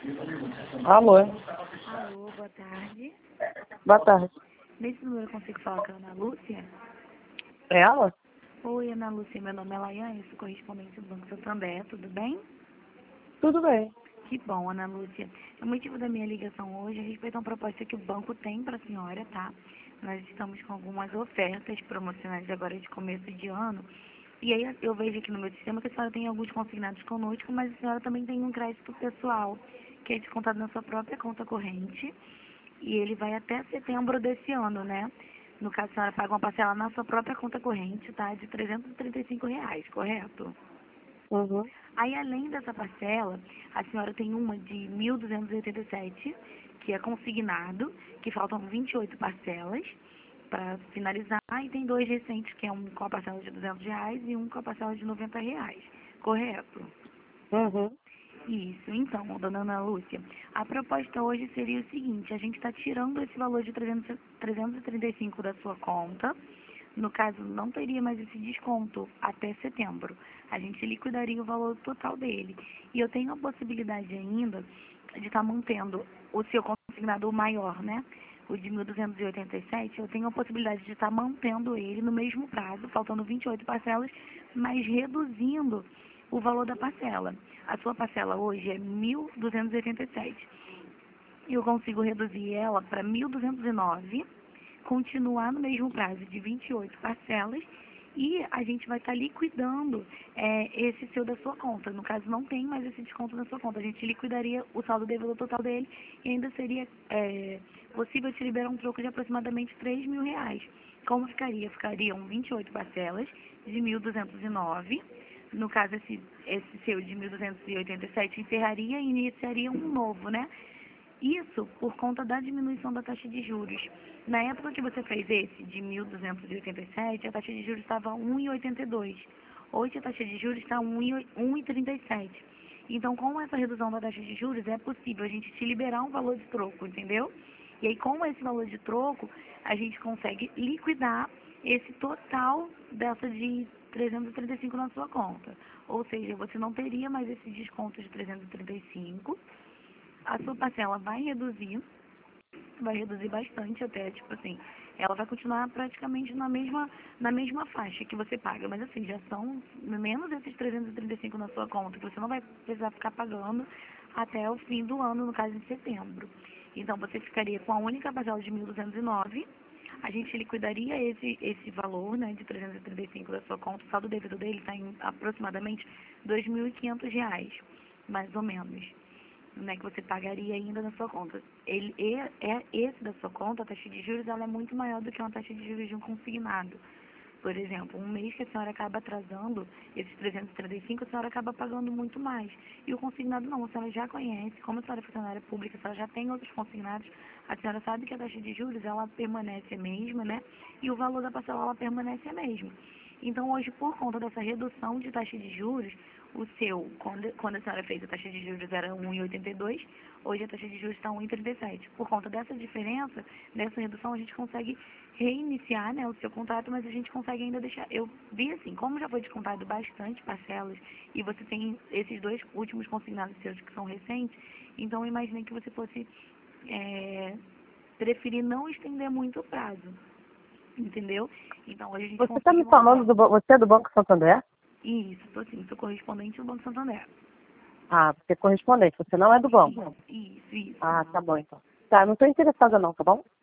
Alô? Alô, boa tarde. Boa tarde. Nesse número eu consigo falar com a Ana Lúcia? É ela? Oi, Ana Lúcia, meu nome é Laiane, sou correspondente do Banco Santander, tudo bem? Tudo bem. Que bom, Ana Lúcia. O motivo da minha ligação hoje é a respeito a uma proposta que o banco tem para a senhora, tá? Nós estamos com algumas ofertas promocionais agora de começo de ano. E aí eu vejo aqui no meu sistema que a senhora tem alguns consignados conosco, mas a senhora também tem um crédito pessoal, que é descontado na sua própria conta corrente. E ele vai até setembro desse ano, né? No caso, a senhora paga uma parcela na sua própria conta corrente, tá? De R$ 335, correto? Uhum. Aí, além dessa parcela, a senhora tem uma de 1.287, que é consignado, que faltam 28 parcelas para finalizar, e tem dois recentes, que é um com a parcela de R$ 200 e um com a parcela de R$ 90, correto? Uhum. Isso, então, dona Ana Lúcia, a proposta hoje seria o seguinte, a gente está tirando esse valor de 335 da sua conta, no caso, não teria mais esse desconto até setembro. A gente liquidaria o valor total dele. E eu tenho a possibilidade ainda de estar mantendo o seu consignado maior, né? O de 1.287, eu tenho a possibilidade de estar mantendo ele no mesmo prazo, faltando 28 parcelas, mas reduzindo o valor da parcela. A sua parcela hoje é 1.287. Eu consigo reduzir ela para 1.209, continuar no mesmo prazo de 28 parcelas e a gente vai estar liquidando esse seu da sua conta. No caso, não tem mais esse desconto na sua conta. A gente liquidaria o saldo devedor total dele e ainda seria possível te liberar um troco de aproximadamente R$ 3.000. Como ficaria? Ficariam 28 parcelas de 1.209. No caso, esse seu de 1.287 encerraria e iniciaria um novo, né? Isso por conta da diminuição da taxa de juros. Na época que você fez esse de 1.287, a taxa de juros estava 1,82. Hoje a taxa de juros está 1,37. Então, com essa redução da taxa de juros, é possível a gente te liberar um valor de troco, entendeu? E aí, com esse valor de troco, a gente consegue liquidar esse total dessa de 335 na sua conta. Ou seja, você não teria mais esse desconto de 335. A sua parcela vai reduzir bastante até, tipo assim, ela vai continuar praticamente na mesma faixa que você paga, mas assim, já são menos esses 335 na sua conta, que você não vai precisar ficar pagando até o fim do ano, no caso em setembro. Então você ficaria com a única parcela de 1.209, a gente liquidaria esse valor, né, de 335 da sua conta, o saldo devido dele está em aproximadamente R$ 2.500, mais ou menos, né, que você pagaria ainda na sua conta. Esse da sua conta, a taxa de juros, ela é muito maior do que uma taxa de juros de um consignado. Por exemplo, um mês que a senhora acaba atrasando esses 335, a senhora acaba pagando muito mais. E o consignado não, a senhora já conhece, como a senhora é funcionária pública, a senhora já tem outros consignados, a senhora sabe que a taxa de juros, ela permanece a mesma, né? E o valor da parcela, ela permanece a mesma. Então, hoje, por conta dessa redução de taxa de juros, o seu, quando a senhora fez a taxa de juros era 1,82, hoje a taxa de juros está 1,37. Por conta dessa diferença, dessa redução, a gente consegue reiniciar, né, o seu contrato, mas a gente consegue ainda deixar. Eu vi assim, como já foi descontado bastante parcelas e você tem esses dois últimos consignados seus que são recentes, então eu imaginei que você fosse preferir não estender muito o prazo, entendeu? Então hoje a gente Você está me conseguiu falando você é do Banco Santander? isso, tô assim, sou correspondente do Banco Santander. Ah, você é correspondente, você não é do banco. Isso, isso. Ah, tá bom então. Tá, não estou interessada não, tá bom?